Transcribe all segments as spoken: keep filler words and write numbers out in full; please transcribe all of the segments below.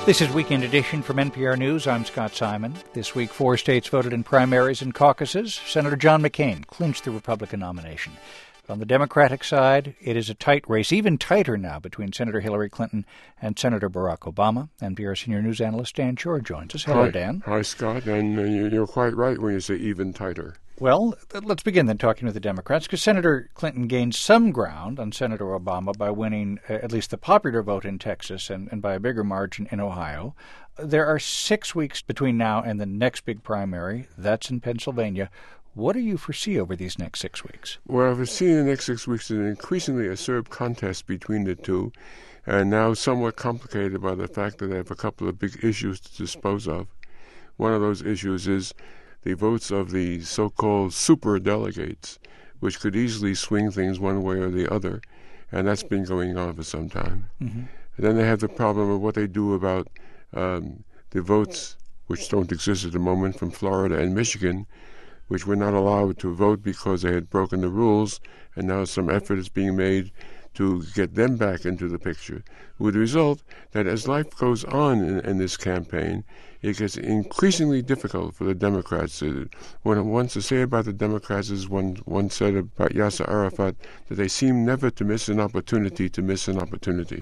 This is Weekend Edition from N P R News. I'm Scott Simon. This week, four states voted in primaries and caucuses. Senator John McCain clinched the Republican nomination. On the Democratic side, it is a tight race, even tighter now, between Senator Hillary Clinton and Senator Barack Obama. N P R senior news analyst Dan Shore joins us. Hello, Hi. Dan. Hi, Scott. And uh, you're quite right when you say even tighter. Well, let's begin then talking with the Democrats, because Senator Clinton gained some ground on Senator Obama by winning uh, at least the popular vote in Texas and, and by a bigger margin in Ohio. There are six weeks between now and the next big primary. That's in Pennsylvania. What do you foresee over these next six weeks? Well, I foresee the next six weeks is an increasingly acerb contest between the two, and now somewhat complicated by the fact that they have a couple of big issues to dispose of. One of those issues is the votes of the so-called super delegates, which could easily swing things one way or the other, and that's been going on for some time. Mm-hmm. And then they have the problem of what they do about um, the votes, which don't exist at the moment, from Florida and Michigan, which were not allowed to vote because they had broken the rules, and now some effort is being made to get them back into the picture, with the result that as life goes on in, in this campaign, it gets increasingly difficult for the Democrats. What one to say about the Democrats is one, one said about Yasser Arafat that they seem never to miss an opportunity to miss an opportunity.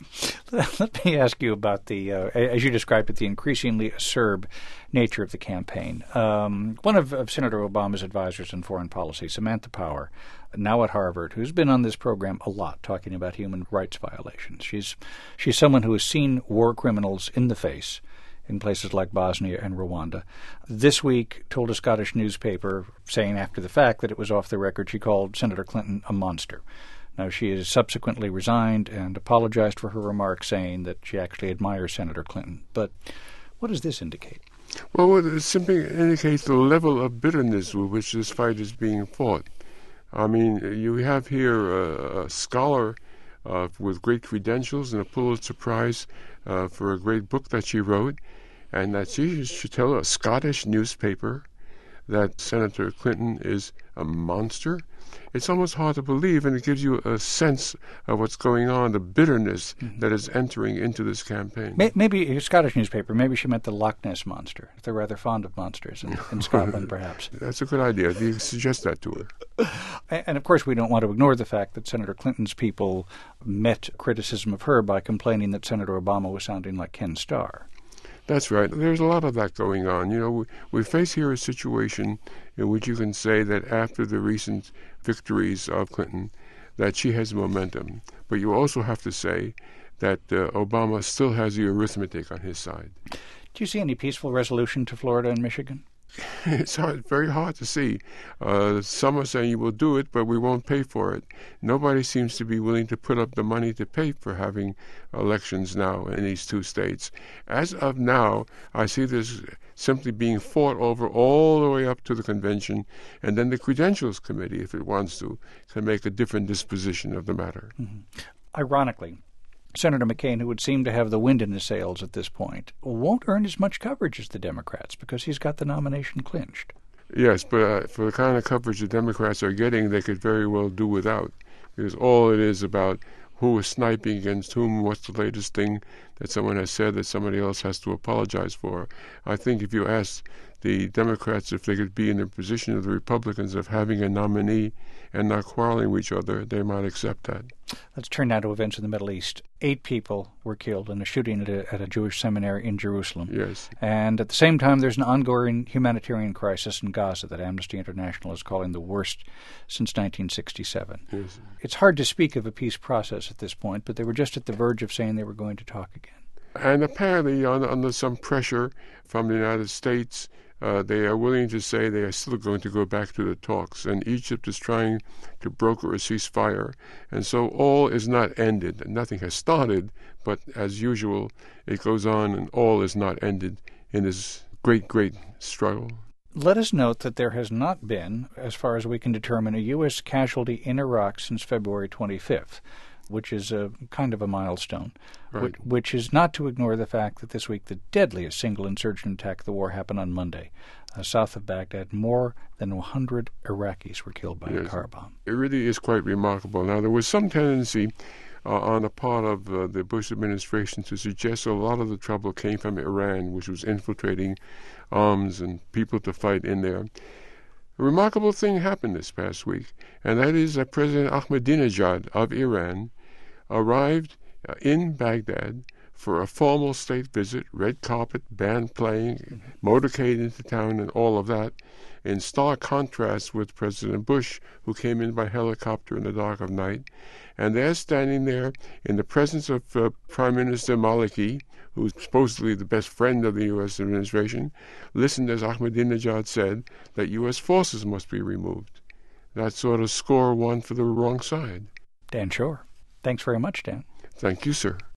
Let me ask you about the, uh, as you described it, the increasingly acerb nature of the campaign. Um, one of, of Senator Obama's advisors in foreign policy, Samantha Power, now at Harvard, who's been on this program a lot talking about human rights violations. She's she's someone who has seen war criminals in the face in places like Bosnia and Rwanda. This week told a Scottish newspaper, saying after the fact that it was off the record, she called Senator Clinton a monster. Now, she has subsequently resigned and apologized for her remarks, saying that she actually admires Senator Clinton. But what does this indicate? Well, it simply indicates the level of bitterness with which this fight is being fought. I mean, you have here a, a scholar uh, with great credentials and a Pulitzer Prize uh, for a great book that she wrote, and that she should tell a Scottish newspaper that Senator Clinton is a monster. It's almost hard to believe, and it gives you a sense of what's going on, the bitterness mm-hmm. that is entering into this campaign. Maybe a Scottish newspaper, maybe she meant the Loch Ness Monster. They're rather fond of monsters in, in Scotland, perhaps. That's a good idea. Do you suggest that to her? And, of course, we don't want to ignore the fact that Senator Clinton's people met criticism of her by complaining that Senator Obama was sounding like Ken Starr. That's right. There's a lot of that going on. You know, we, we face here a situation in which you can say that after the recent victories of Clinton, that she has momentum. But you also have to say that uh, Obama still has the arithmetic on his side. Do you see any peaceful resolution to Florida and Michigan? It's hard, very hard to see. Uh, some are saying we'll do it, but we won't pay for it. Nobody seems to be willing to put up the money to pay for having elections now in these two states. As of now, I see this simply being fought over all the way up to the convention, and then the Credentials Committee, if it wants to, can make a different disposition of the matter. Mm-hmm. Ironically, Senator McCain, who would seem to have the wind in his sails at this point, won't earn as much coverage as the Democrats because he's got the nomination clinched. Yes, but uh, for the kind of coverage the Democrats are getting, they could very well do without, because all it is about who is sniping against whom, what's the latest thing that someone has said that somebody else has to apologize for. I think if you ask the Democrats if they could be in the position of the Republicans of having a nominee and not quarreling with each other, they might accept that. Let's turn now to events in the Middle East. Eight people were killed in a shooting at a, at a Jewish seminary in Jerusalem. Yes. And at the same time, there's an ongoing humanitarian crisis in Gaza that Amnesty International is calling the worst since nineteen sixty-seven. Yes. It's hard to speak of a peace process at this point, but they were just at the verge of saying they were going to talk again. And apparently, under, under some pressure from the United States, Uh, they are willing to say they are still going to go back to the talks, and Egypt is trying to broker a ceasefire. And so all is not ended. Nothing has started, but as usual, it goes on, and all is not ended in this great, great struggle. Let us note that there has not been, as far as we can determine, a U S casualty in Iraq since February twenty-fifth. Which is a kind of a milestone, right. which, which is not to ignore the fact that this week the deadliest single insurgent attack of the war happened on Monday. Uh, south of Baghdad, more than one hundred Iraqis were killed by yes. a car bomb. It really is quite remarkable. Now, there was some tendency uh, on the part of uh, the Bush administration to suggest a lot of the trouble came from Iran, which was infiltrating arms and people to fight in there. A remarkable thing happened this past week, and that is that President Ahmadinejad of Iran arrived uh, in Baghdad for a formal state visit, red carpet, band playing, motorcade into town, and all of that, in stark contrast with President Bush, who came in by helicopter in the dark of night. And they're standing there in the presence of uh, Prime Minister Maliki, who's supposedly the best friend of the U S administration, listened as Ahmadinejad said that U S forces must be removed. That sort of score one for the wrong side. Dan Shore. Thanks very much, Dan. Thank you, sir.